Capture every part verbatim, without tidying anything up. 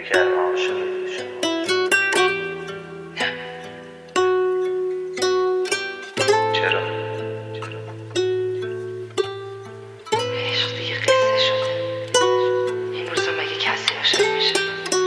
کردم عاشق شما. چرا؟ عشق دیگه قصه شده. این روزا مگه کسی عاشق میشه؟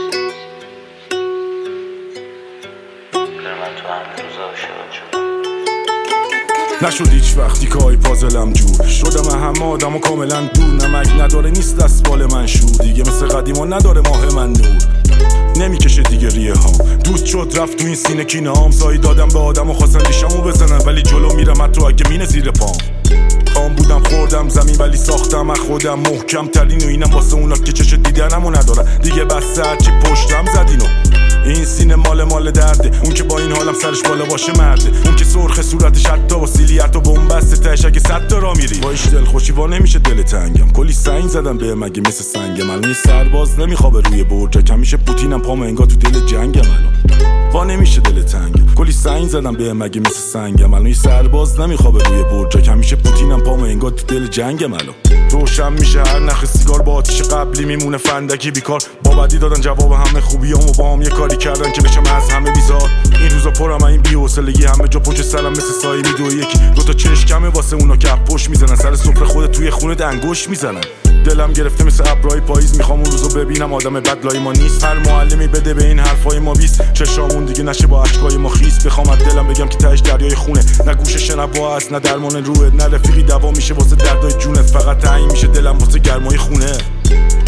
من تو همه روزا عاشق شدم. نشد هیچ وقتی که های پازلم جور شدم همه آدم و کاملا دور. نمک نداره نیست دست بال من شور دیگه مثل قدیما نداره ماه من نور. نمیکشه دیگه ریه هم دوست شد رفت تو این سینه کینه هم زایی دادم به آدم و خواستن دیشمو بزنن ولی جلو میرم حتی اگه مینه زیر پام. خام بودم خوردم زمین ولی ساختم از خودم محکم ترین و اینم واسه اونا که چش دیدنمو ندارن دیگه بس هرچی پشتم زدینو. این سینه مال مال درده اون که با این حالم سرش بالا باشه مرده اون که سرخ صورتش حتی با سیلیت و بنبسته تهش اگه صد تا را میری با ایش دل خوشی وا نمیشه دل تنگم کلی سنگ زدم به مگه مثل سنگم الان سرباز نمیخوابه روی برجک همیشه پوتینم پام انگار تو دل جنگم الان وا نمیشه دل تنگم کلی سنگ زدم به مگه مثل سنگم الان سرباز نمیخوابه روی برجک همیشه پوتینم پام انگار تو دل جنگم الان روشن میشه هر نخ سیگار با آتیش قبلی میمونه فندکی بیکار با بدی دادن جواب همه خوبیامو با هم یه کاری کردن که بشم از همه بیزار. این روزا پرم این بی‌حوصلگی همه جا پشت سرم مثل سایه میدوه یکی دو تا چشمه واسه اونا که پشت میزنن سر سفره خودت توی خونه دنگوش میزنن. دلم گرفته مثل ابرای پاییز میخوام اون روزو ببینم آدم بد لای ما نیست. هر معلمی بده به این حرفای ما بیست چشامون دیگه نشه با اشکای ما خیس. بخوام از دلم بگم که تهش دریای خونه نه گوش شنوا است نه درمان روحت نه رفیقی دوا میشه واسه دردای جونت فقط تعیین میشه دلم واسه گرمای خونه.